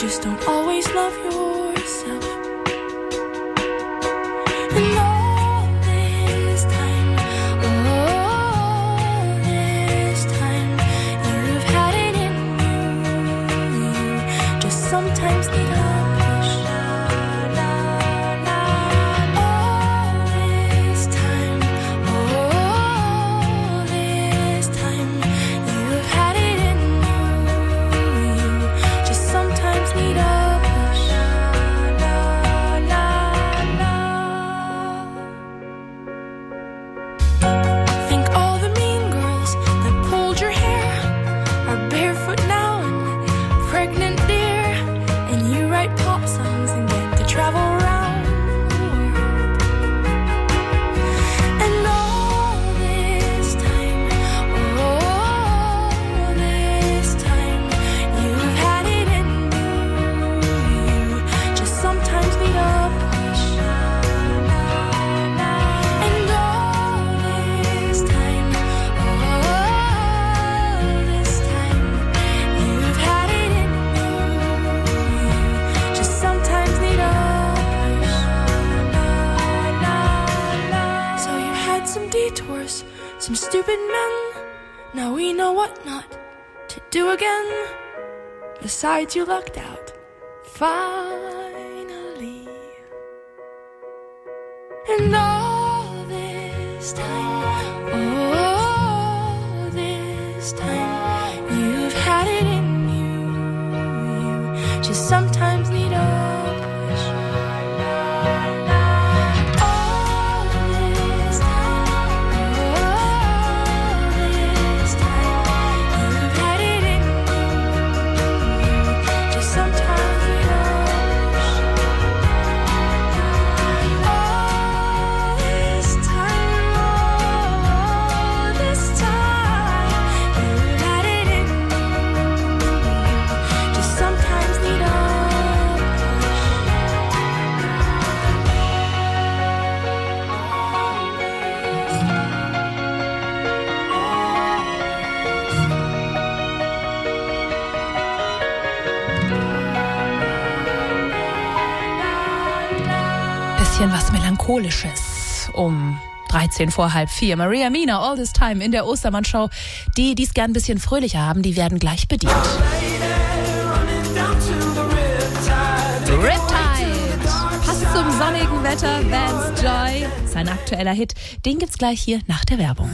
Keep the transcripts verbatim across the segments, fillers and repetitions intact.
just don't always love yourself. And all this time, all this time, you've had it in you. You just sometimes need a push. All this time, all this time, you've had it in you. You just sometimes need a push. Think all the mean girls that pulled your hair are barefoot now and pregnant, dear. And you write pop songs and get to travel around the world. And all this time, all this time, you've had it in you. You just sometimes need a push. And all this time, all this time, you've had it in you. You just sometimes need a push. So you had some detours, some stupid men. Now we know what not to do again. Besides, you lucked out. Finally. And all this time, all this time, you've had it in you. You just sometimes need a push. All this time, all this time, you've had it in you. Just sometimes need a push. All this time, all this time, you've had it in you. Just sometimes need a push. Bisschen was Melancholisches um dreizehn vor halb vier. Maria Mina, All This Time in der Ostermann-Show. Die, die es gern ein bisschen fröhlicher haben, die werden gleich bedient. Riptide, passt zum sonnigen Wetter, Vance Joy. Sein aktueller Hit, den gibt's gleich hier nach der Werbung.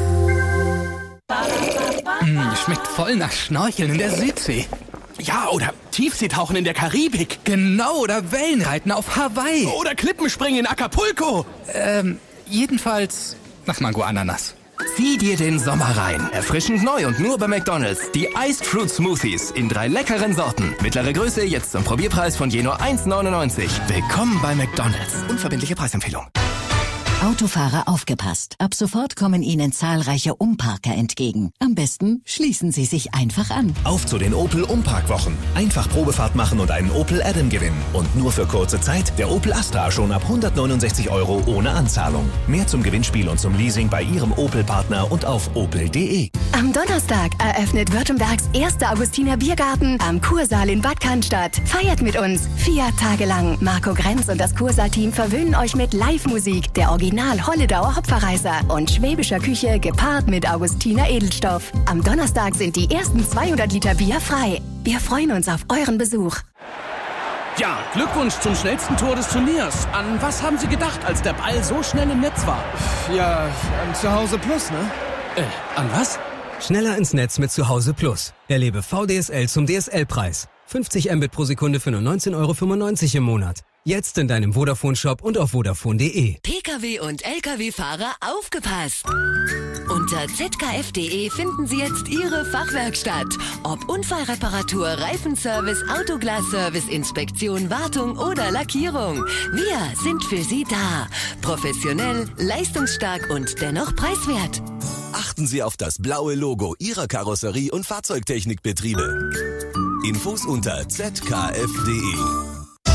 Mm, schmeckt voll nach Schnorcheln in der Südsee. Ja, oder Tiefseetauchen in der Karibik. Genau, oder Wellenreiten auf Hawaii. Oder Klippenspringen in Acapulco. Ähm, jedenfalls nach Mango Ananas. Zieh dir den Sommer rein. Erfrischend neu und nur bei McDonald's. Die Iced Fruit Smoothies in drei leckeren Sorten. Mittlere Größe jetzt zum Probierpreis von je nur eins neunundneunzig. Willkommen bei McDonald's. Unverbindliche Preisempfehlung. Autofahrer aufgepasst. Ab sofort kommen Ihnen zahlreiche Umparker entgegen. Am besten schließen Sie sich einfach an. Auf zu den Opel Umparkwochen. Einfach Probefahrt machen und einen Opel Adam gewinnen. Und nur für kurze Zeit der Opel Astra schon ab hundertneunundsechzig Euro ohne Anzahlung. Mehr zum Gewinnspiel und zum Leasing bei Ihrem Opel-Partner und auf opel punkt de. Am Donnerstag eröffnet Württembergs erster Augustiner Biergarten am Kursaal in Bad Cannstatt. Feiert mit uns vier Tage lang. Marco Grenz und das Kursaal-Team verwöhnen euch mit Live-Musik, der Original Holledauer Hopferreiser und schwäbischer Küche gepaart mit Augustiner Edelstoff. Am Donnerstag sind die ersten zweihundert Liter Bier frei. Wir freuen uns auf euren Besuch. Ja, Glückwunsch zum schnellsten Tor des Turniers. An was haben Sie gedacht, als der Ball so schnell im Netz war? Ja, an Zuhause Plus, ne? Äh, an was? Schneller ins Netz mit Zuhause Plus. Erlebe V D S L zum D S L-Preis. fünfzig Mbit pro Sekunde für nur neunzehn Euro fünfundneunzig im Monat. Jetzt in deinem Vodafone-Shop und auf vodafone punkt de. Pkw- und Lkw-Fahrer aufgepasst! Unter z k f punkt de finden Sie jetzt Ihre Fachwerkstatt. Ob Unfallreparatur, Reifenservice, Autoglasservice, Inspektion, Wartung oder Lackierung. Wir sind für Sie da. Professionell, leistungsstark und dennoch preiswert. Achten Sie auf das blaue Logo Ihrer Karosserie- und Fahrzeugtechnikbetriebe. Infos unter z k f punkt de.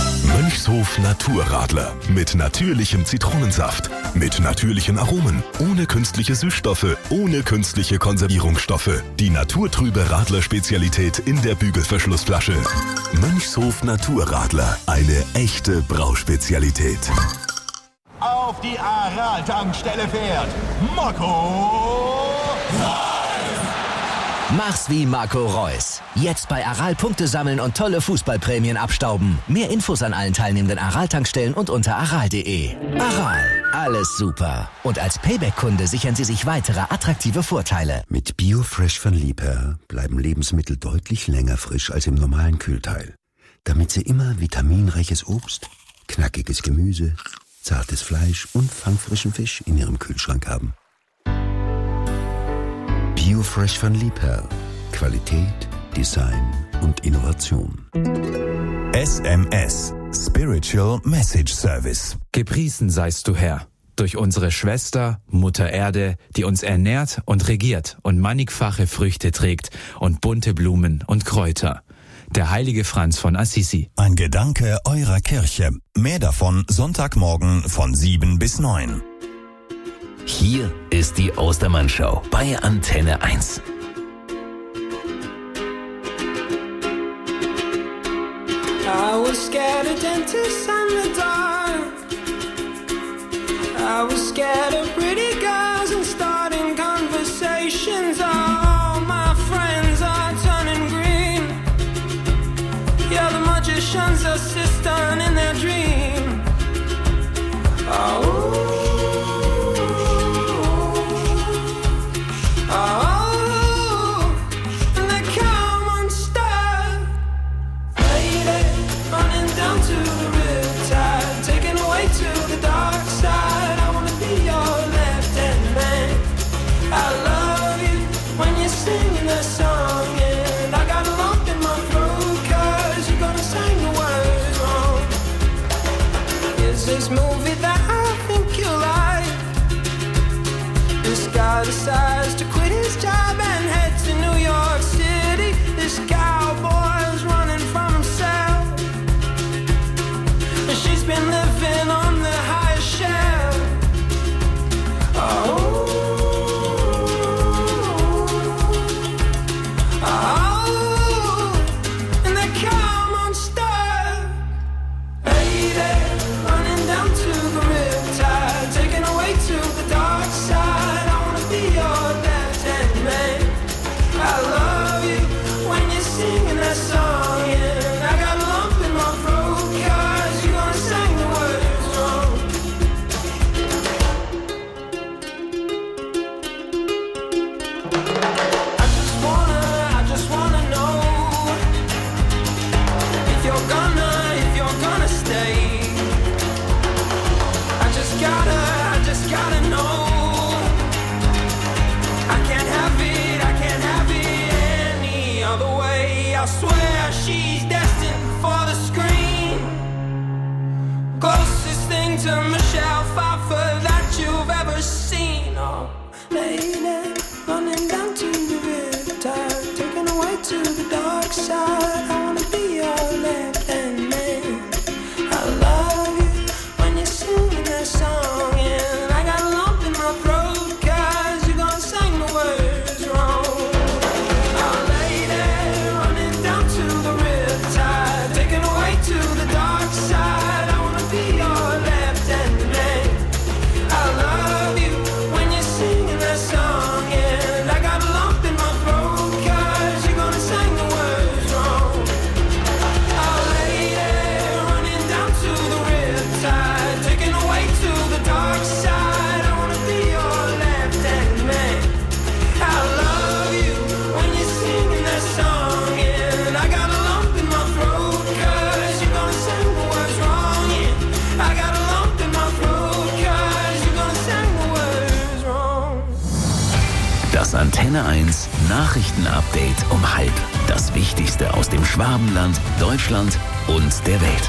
Mönchshof Naturradler. Mit natürlichem Zitronensaft. Mit natürlichen Aromen. Ohne künstliche Süßstoffe. Ohne künstliche Konservierungsstoffe. Die naturtrübe Radler-Spezialität in der Bügelverschlussflasche. Mönchshof Naturradler. Eine echte Brauspezialität. Auf die Aral-Tankstelle fährt Marco Reus. Mach's wie Marco Reus. Jetzt bei Aral Punkte sammeln und tolle Fußballprämien abstauben. Mehr Infos an allen teilnehmenden Aral-Tankstellen und unter aral punkt de. Aral, alles super. Und als Payback-Kunde sichern Sie sich weitere attraktive Vorteile. Mit Biofresh von Liebherr bleiben Lebensmittel deutlich länger frisch als im normalen Kühlteil. Damit Sie immer vitaminreiches Obst, knackiges Gemüse, zartes Fleisch und fangfrischen Fisch in Ihrem Kühlschrank haben. Biofresh von Liebherr. Qualität, Design und Innovation. S M S. Spiritual Message Service. Gepriesen seist du, Herr, durch unsere Schwester, Mutter Erde, die uns ernährt und regiert und mannigfache Früchte trägt und bunte Blumen und Kräuter. Der heilige Franz von Assisi. Ein Gedanke eurer Kirche. Mehr davon Sonntagmorgen von sieben bis neun. Hier ist die Ostermann-Show bei Antenne eins. I was scared of dentists and the dark. I was scared of pretty girls and starting conversations. All my friends are turning green. Yeah, the magician's assistant in their dream. Oh. Oh, and they come unstuck. Lady, running down to the riptide, taken away to the dark side. I wanna be your left-hand man. I love you when you're singing that song, and I got a lump in my throat 'cause you're gonna sing the words wrong. Is this movie that I think you like? This guy decides to quit his job and head to New York City. This cowboy's running from himself, and she's been living on the highest shelf. Oh, oh, and they come unstuck. Lady, running down to the riptide, taken away to the dark side. I love you when you're singing that song, and I got a lump in my throat 'cause you're gonna sing the words wrong. I just wanna, I just wanna know if you're gonna, if you're gonna stay. I just gotta, I just gotta know. I can't have it, I can't have it any other way. I swear she's destined for the screen. Closest thing to Michelle Pfeiffer that you've ever seen. Oh, lady, running down to the riptide, taken away to the dark side. I wanna be your left-hand man. I love you when you're singing that song, and I got a lump in my throat 'cause you're gonna sing the words wrong. Oh, lady, running down to the riptide, taken away to the dark side. I wanna be your left-hand man. I love you when you're singing that song, and I got a lump in my throat 'cause you're gonna sing the words wrong. Oh, lady, running down to the riptide, taken away to the dark side. I wanna be your left-hand man. I love you when you're singing that song, and I got a lump in my throat 'cause you're gonna sing the words wrong. Yeah, I got a lump in my throat 'cause you're gonna sing the words wrong. Das Antenne eins Nachrichtenupdate um halb. Das Wichtigste aus dem Schwabenland, Deutschland und der Welt.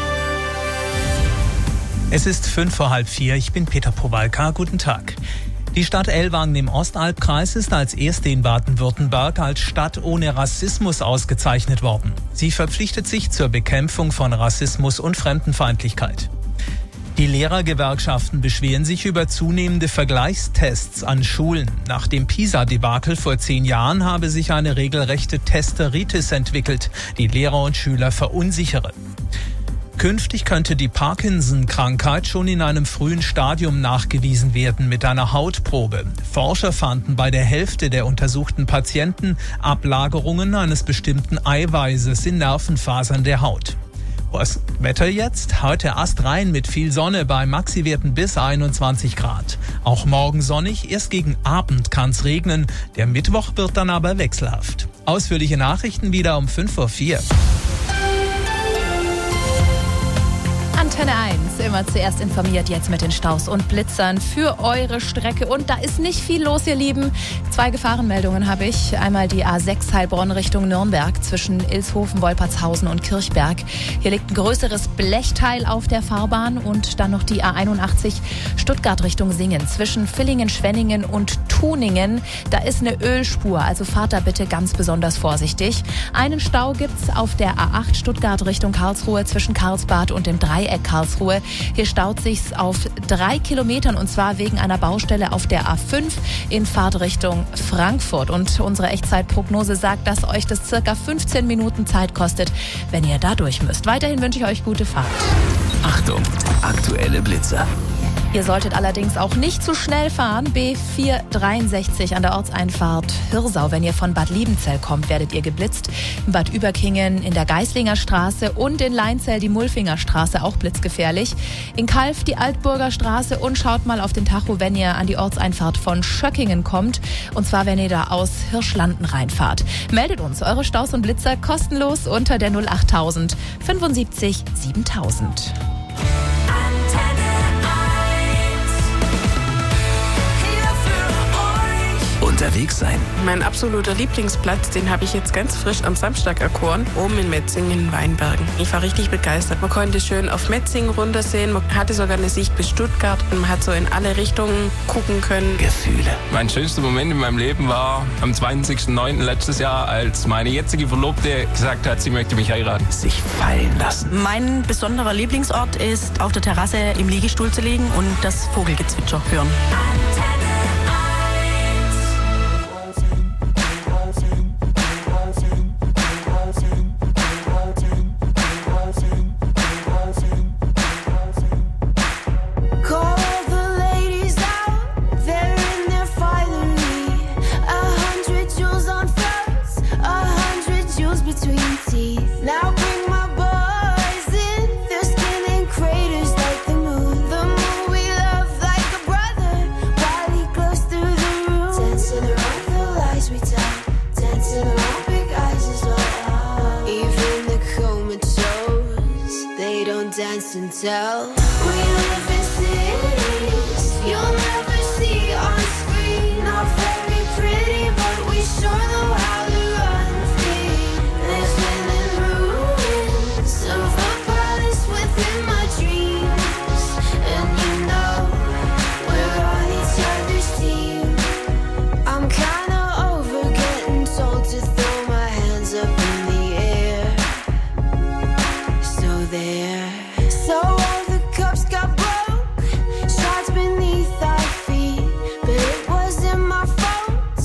Es ist fünf vor halb vier. Ich bin Peter Powalka. Guten Tag. Die Stadt Ellwangen im Ostalbkreis ist als erste in Baden-Württemberg als Stadt ohne Rassismus ausgezeichnet worden. Sie verpflichtet sich zur Bekämpfung von Rassismus und Fremdenfeindlichkeit. Die Lehrergewerkschaften beschweren sich über zunehmende Vergleichstests an Schulen. Nach dem PISA-Debakel vor zehn Jahren habe sich eine regelrechte Testeritis entwickelt, die Lehrer und Schüler verunsichere. Künftig könnte die Parkinson-Krankheit schon in einem frühen Stadium nachgewiesen werden mit einer Hautprobe. Forscher fanden bei der Hälfte der untersuchten Patienten Ablagerungen eines bestimmten Eiweißes in Nervenfasern der Haut. Das Wetter jetzt? Heute astrein mit viel Sonne bei Maxiwerten bis einundzwanzig Grad. Auch morgen sonnig, erst gegen Abend kann's regnen. Der Mittwoch wird dann aber wechselhaft. Ausführliche Nachrichten wieder um fünf Uhr vier. Antenne eins, immer zuerst informiert, jetzt mit den Staus und Blitzern für eure Strecke. Und da ist nicht viel los, ihr Lieben. Zwei Gefahrenmeldungen habe ich. Einmal die A sechs Heilbronn Richtung Nürnberg zwischen Ilshofen, Wolpertshausen und Kirchberg. Hier liegt ein größeres Blechteil auf der Fahrbahn. Und dann noch die A einundachtzig Stuttgart Richtung Singen zwischen Villingen, Schwenningen und Tuningen. Da ist eine Ölspur, also fahrt da bitte ganz besonders vorsichtig. Einen Stau gibt's auf der A acht Stuttgart Richtung Karlsruhe zwischen Karlsbad und dem Dreieck Karlsruhe. Hier staut sich's auf drei Kilometern und zwar wegen einer Baustelle auf der A fünf in Fahrtrichtung Frankfurt. Und unsere Echtzeitprognose sagt, dass euch das circa fünfzehn Minuten Zeit kostet, wenn ihr da durch müsst. Weiterhin wünsche ich euch gute Fahrt. Achtung, aktuelle Blitzer. Ihr solltet allerdings auch nicht zu schnell fahren. B vierhundertdreiundsechzig an der Ortseinfahrt Hirsau. Wenn ihr von Bad Liebenzell kommt, werdet ihr geblitzt. In Bad Überkingen, in der Geislinger Straße und in Leinzell die Mulfinger Straße, auch blitzgefährlich. In Kalf die Altburger Straße und schaut mal auf den Tacho, wenn ihr an die Ortseinfahrt von Schöckingen kommt. Und zwar, wenn ihr da aus Hirschlanden reinfahrt. Meldet uns eure Staus und Blitzer kostenlos unter der null achttausend fünfundsiebzig siebentausend. Unterwegs sein. Mein absoluter Lieblingsplatz, den habe ich jetzt ganz frisch am Samstag erkoren, oben in Metzingen in Weinbergen. Ich war richtig begeistert. Man konnte schön auf Metzingen runtersehen, man hatte sogar eine Sicht bis Stuttgart und man hat so in alle Richtungen gucken können. Gefühle. Mein schönster Moment in meinem Leben war am zweiundzwanzigsten neunten letztes Jahr, als meine jetzige Verlobte gesagt hat, sie möchte mich heiraten. Sich fallen lassen. Mein besonderer Lieblingsort ist, auf der Terrasse im Liegestuhl zu liegen und das Vogelgezwitscher hören. dance and tell. We live in cities you'll never see on screen. Not very pretty, but we sure know how to run free. Living in ruins of a palace within my dreams. And you know we're on each other's team. I'm kinda over getting told to throw my hands up in the air. So there. So all the cups got broke, shards beneath our feet, but it wasn't my fault.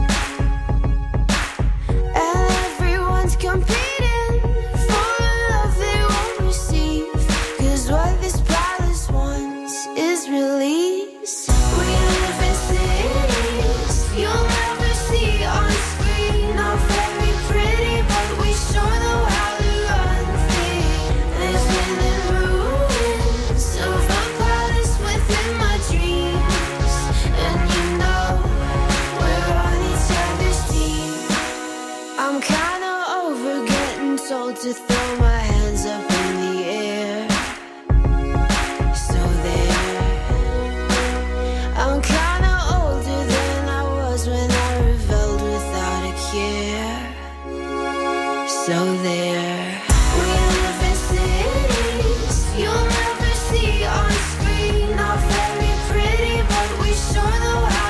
And everyone's competing for a love they won't receive, 'cause what this palace wants is release. We live in cities you'll never see on screen. Not very pretty, but we sure know how to run free. Living in ruins of a palace within my dreams. And you know we're on each other's team. I'm kinda over getting told to throw my hands up in the air. So there. I'm kinda older than I was when I rebelled without a care. So there. We live in cities you'll never see on screen. Not very pretty, but we sure know how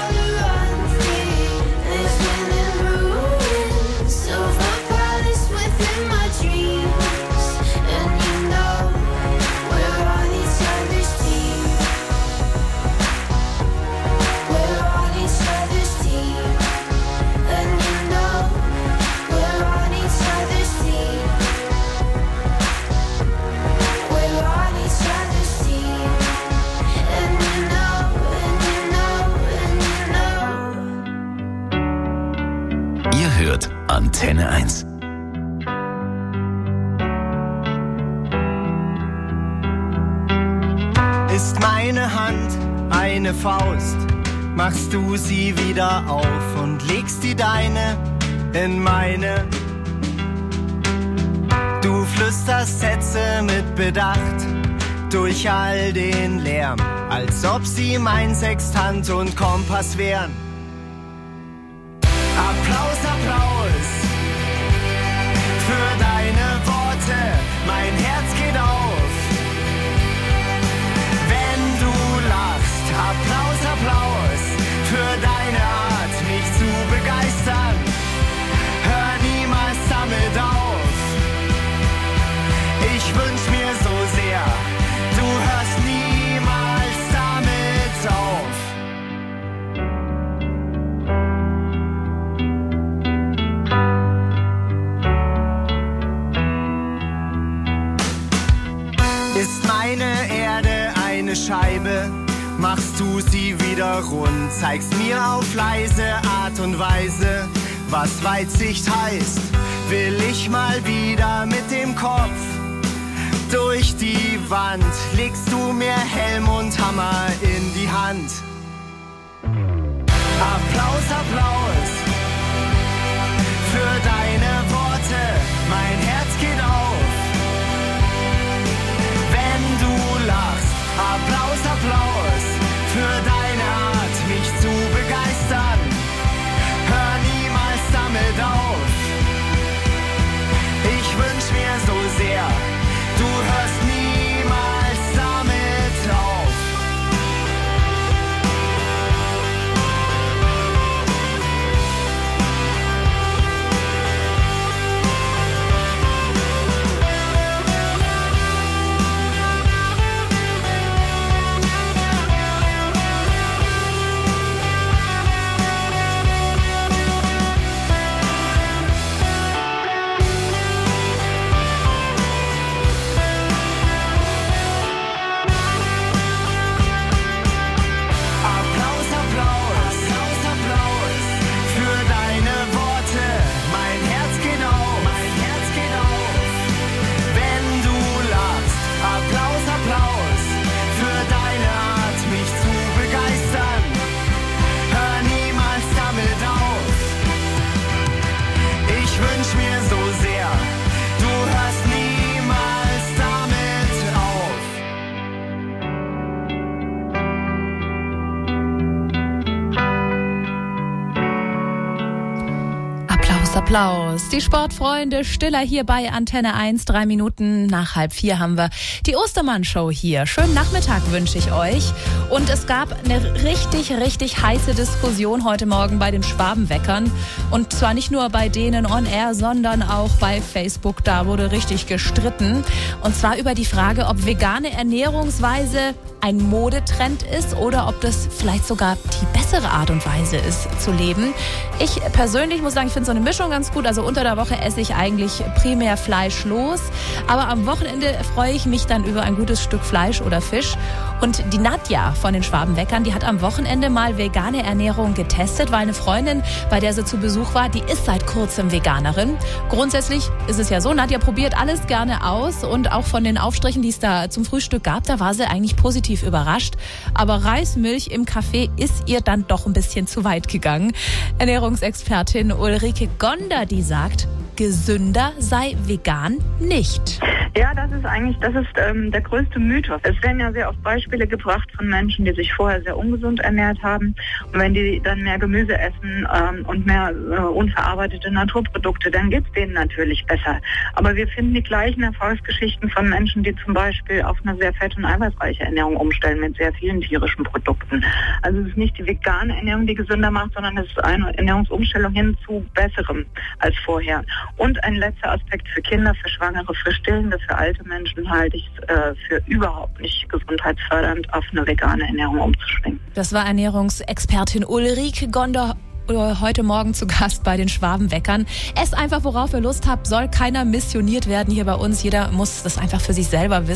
Antenne eins. Ist meine Hand eine Faust, machst du sie wieder auf und legst die deine in meine. Du flüsterst Sätze mit Bedacht durch all den Lärm, als ob sie mein Sextant und Kompass wären. Applaus, Applaus für deine Worte, mein Herz geht auf, wenn du lachst. Applaus, Applaus für deine Art, mich zu begeistern. Hör niemals damit auf. Ich wünsch mir so sehr, du hörst niemals damit auf. Ist meine Erde eine Scheibe, machst du sie wieder rund, zeigst mir auf leise Art und Weise, was Weitsicht heißt. Will ich mal wieder mit dem Kopf durch die Wand, legst du mir Helm und Hammer in die Hand. Applaus, Applaus für deine Worte, mein Herz geht auf, wenn du lachst. Applaus, Applaus für deine Art, mich zu begeistern. Hör niemals damit auf. Ich wünsch mir so sehr, du hörst niemals damit auf. Applaus. Die Sportfreunde Stiller hier bei Antenne eins. Drei Minuten nach halb vier haben wir die Ostermann-Show hier. Schönen Nachmittag wünsche ich euch. Und es gab eine richtig, richtig heiße Diskussion heute Morgen bei den Schwabenweckern. Und zwar nicht nur bei denen on air, sondern auch bei Facebook. Da wurde richtig gestritten. Und zwar über die Frage, ob vegane Ernährungsweise ein Modetrend ist oder ob das vielleicht sogar die bessere Art und Weise ist zu leben. Ich persönlich muss sagen, ich finde so eine Mischung ganz gut. Also unter der Woche esse ich eigentlich primär fleischlos, aber am Wochenende freue ich mich dann über ein gutes Stück Fleisch oder Fisch. Und die Nadja von den Schwabenweckern, die hat am Wochenende mal vegane Ernährung getestet, weil eine Freundin, bei der sie zu Besuch war, die ist seit kurzem Veganerin. Grundsätzlich ist es ja so, Nadja probiert alles gerne aus und auch von den Aufstrichen, die es da zum Frühstück gab, da war sie eigentlich positiv überrascht. Aber Reismilch im Kaffee ist ihr dann doch ein bisschen zu weit gegangen. Ernährungsexpertin Ulrike Gonder, die sagt, gesünder sei vegan nicht. Ja, das ist eigentlich, das ist ähm, der größte Mythos. Es werden ja sehr oft Beispiele gebracht von Menschen, die sich vorher sehr ungesund ernährt haben. Und wenn die dann mehr Gemüse essen ähm, und mehr äh, unverarbeitete Naturprodukte, dann geht's denen natürlich besser. Aber wir finden die gleichen Erfolgsgeschichten von Menschen, die zum Beispiel auf eine sehr fett- und eiweißreiche Ernährung umstellen mit sehr vielen tierischen Produkten. Also es ist nicht die vegane Ernährung, die gesünder macht, sondern es ist eine Ernährungsumstellung hin zu Besserem als vorher. Und ein letzter Aspekt für Kinder, für Schwangere, für Stillende, für alte Menschen halte ich es äh, für überhaupt nicht gesundheitsfördernd, auf eine vegane Ernährung umzuschwingen. Das war Ernährungsexpertin Ulrike Gonder heute Morgen zu Gast bei den Schwabenweckern. Esst einfach, worauf ihr Lust habt, soll keiner missioniert werden hier bei uns. Jeder muss das einfach für sich selber wissen.